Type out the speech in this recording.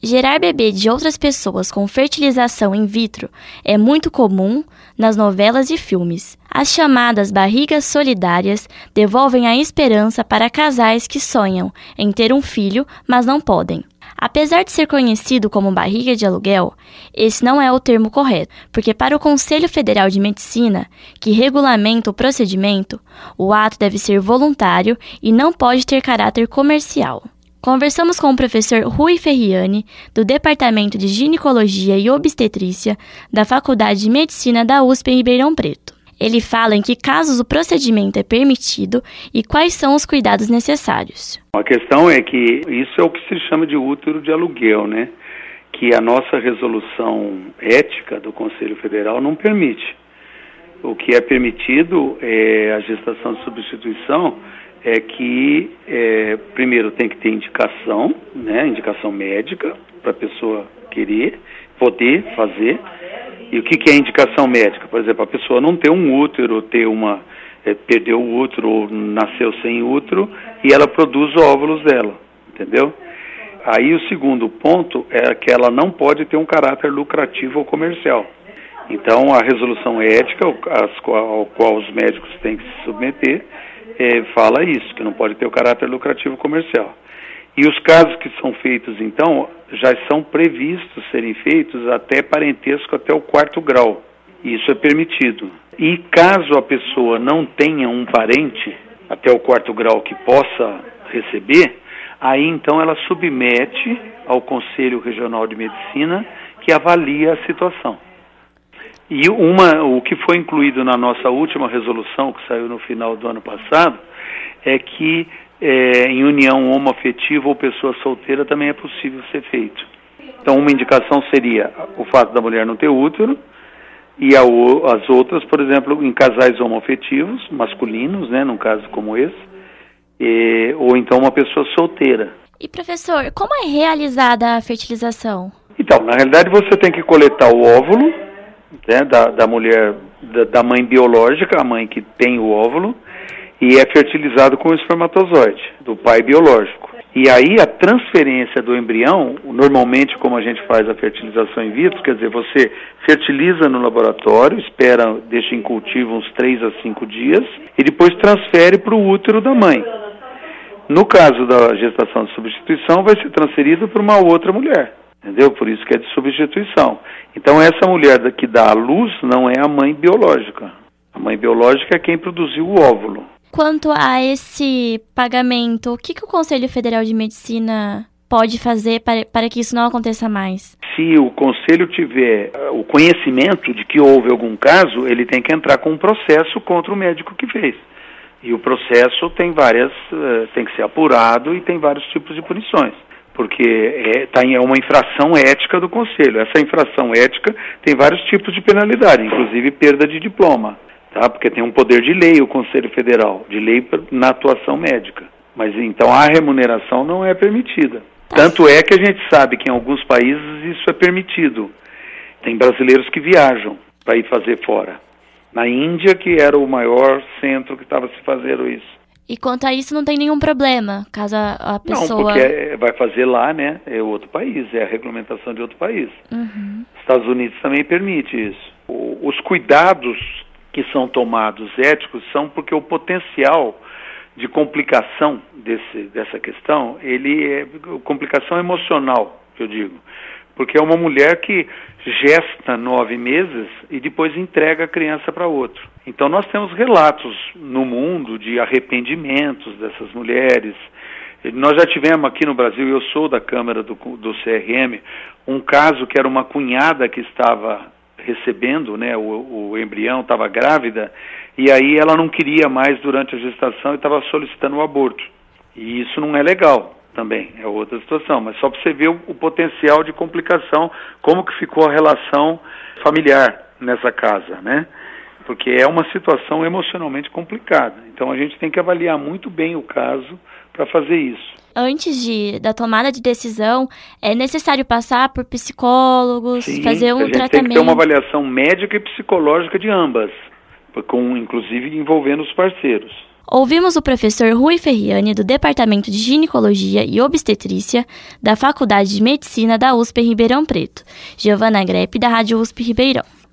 Gerar bebê de outras pessoas com fertilização in vitro é muito comum nas novelas e filmes. As chamadas barrigas solidárias devolvem a esperança para casais que sonham em ter um filho, mas não podem. Apesar de ser conhecido como barriga de aluguel, esse não é o termo correto, porque para o Conselho Federal de Medicina, que regulamenta o procedimento, o ato deve ser voluntário e não pode ter caráter comercial. Conversamos com o professor Rui Ferriani, do Departamento de Ginecologia e Obstetrícia da Faculdade de Medicina da USP em Ribeirão Preto. Ele fala em que casos o procedimento é permitido e quais são os cuidados necessários. A questão é que isso é o que se chama de útero de aluguel, né? Que a nossa resolução ética do Conselho Federal não permite. O que é permitido é a gestação de substituição, é que primeiro tem que ter indicação, né? Indicação médica para a pessoa querer, poder fazer. E o que é indicação médica? Por exemplo, a pessoa não ter um útero, perdeu o útero ou nasceu sem útero e ela produz óvulos dela, entendeu? Aí o segundo ponto é que ela não pode ter um caráter lucrativo ou comercial. Então a resolução ética ao qual os médicos têm que se submeter fala isso, que não pode ter o caráter lucrativo ou comercial. E os casos que são feitos, então, já são previstos serem feitos até parentesco até o 4º grau. Isso é permitido. E caso a pessoa não tenha um parente até o 4º grau que possa receber, aí então ela submete ao Conselho Regional de Medicina que avalia a situação. E o que foi incluído na nossa última resolução, que saiu no final do ano passado, é que em união homoafetiva ou pessoa solteira também é possível ser feito. Então uma indicação seria o fato da mulher não ter útero e as outras, por exemplo, em casais homoafetivos, masculinos, né, num caso como esse, ou então uma pessoa solteira. E professor, como é realizada a fertilização? Então, na realidade você tem que coletar o óvulo, né, da mulher, da mãe biológica, a mãe que tem o óvulo, e é fertilizado com o espermatozoide, do pai biológico. E aí a transferência do embrião, normalmente como a gente faz a fertilização in vitro, quer dizer, você fertiliza no laboratório, deixa em cultivo uns 3 a 5 dias, e depois transfere para o útero da mãe. No caso da gestação de substituição, vai ser transferido para uma outra mulher, entendeu? Por isso que é de substituição. Então essa mulher que dá à luz não é a mãe biológica. A mãe biológica é quem produziu o óvulo. Quanto a esse pagamento, o que o Conselho Federal de Medicina pode fazer para que isso não aconteça mais? Se o Conselho tiver o conhecimento de que houve algum caso, ele tem que entrar com um processo contra o médico que fez. E o processo tem que ser apurado e tem vários tipos de punições. Porque é uma infração ética do Conselho. Essa infração ética tem vários tipos de penalidade, inclusive perda de diploma. Tá? Porque tem um poder de lei o Conselho Federal, de lei na atuação médica. Mas então a remuneração não é permitida. Tanto é que a gente sabe que em alguns países isso é permitido. Tem brasileiros que viajam para ir fazer fora. Na Índia, que era o maior centro que estava se fazendo isso. E quanto a isso não tem nenhum problema, caso a pessoa... Não, porque vai fazer lá, né? É outro país, é a regulamentação de outro país. Uhum. Estados Unidos também permite isso. Os cuidados que são tomados éticos são porque o potencial de complicação dessa questão, complicação emocional, que eu digo, porque é uma mulher que gesta 9 meses e depois entrega a criança para outro. Então nós temos relatos no mundo de arrependimentos dessas mulheres. Nós já tivemos aqui no Brasil, eu sou da Câmara do CRM, um caso que era uma cunhada que estava recebendo, né, o embrião, estava grávida, e aí ela não queria mais durante a gestação e estava solicitando o aborto. E isso não é legal também, é outra situação, mas só para você ver o potencial de complicação, como que ficou a relação familiar nessa casa, né? Porque é uma situação emocionalmente complicada. Então a gente tem que avaliar muito bem o caso para fazer isso. Antes da tomada de decisão, é necessário passar por psicólogos, Sim, fazer um tratamento. Tem que ter uma avaliação médica e psicológica de ambas, inclusive envolvendo os parceiros. Ouvimos o professor Rui Ferriani, do Departamento de Ginecologia e Obstetrícia da Faculdade de Medicina da USP em Ribeirão Preto, Giovana Grepp, da Rádio USP Ribeirão.